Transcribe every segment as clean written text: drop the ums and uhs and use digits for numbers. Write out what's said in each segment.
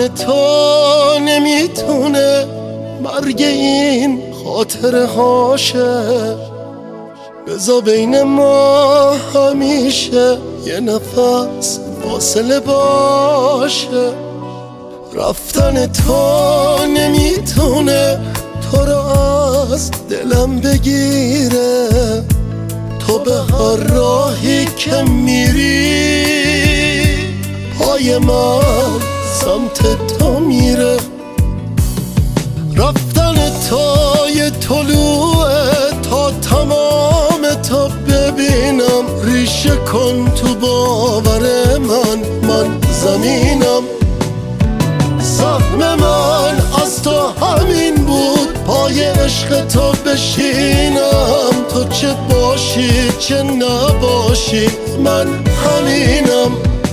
رفتن تو نمیتونه مرگ این خاطره هاشه، بذار بین ما همیشه یه نفس فاصله باشه. رفتن تو نمیتونه تو رو از دلم بگیره، تو به هر راهی که میری پای من سمت تو میره. رفتن تو یه طلوعه تا تمام تا ببینم، ریشه کن تو باور من زمینم. سهم من از تو همین بود، پای عشق تو بشینم، تو چه باشی چه نباشی من همینم.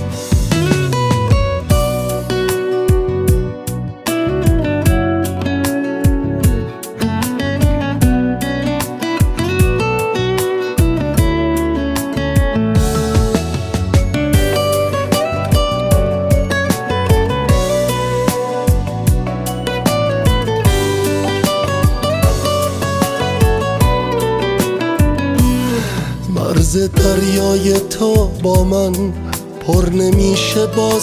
مرز دریای تو با من پر نمیشه با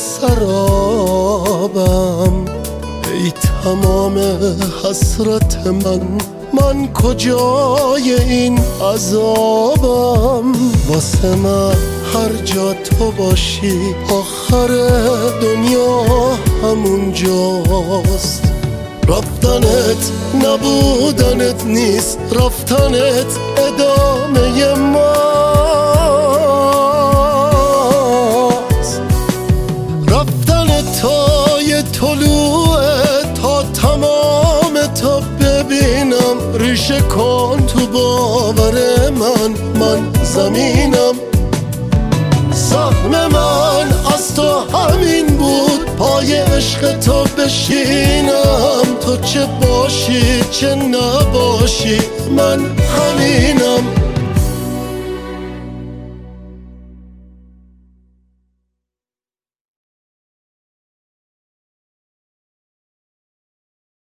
سرابم، ای تمام حسرت من کجای این عذابم. واسه من هر جا تو باشی آخر دنیا همون جاست. رفتنت نبودنت نیست، رفتنت ادامه ماست. رفتن تو یه طلوعه تا تمام تا ببینم، ریشه کن تو باور من زمینم. سهم من از تو همین بود، پای عشق تو بشینم، تو چه باشی چه نباشی من همینم.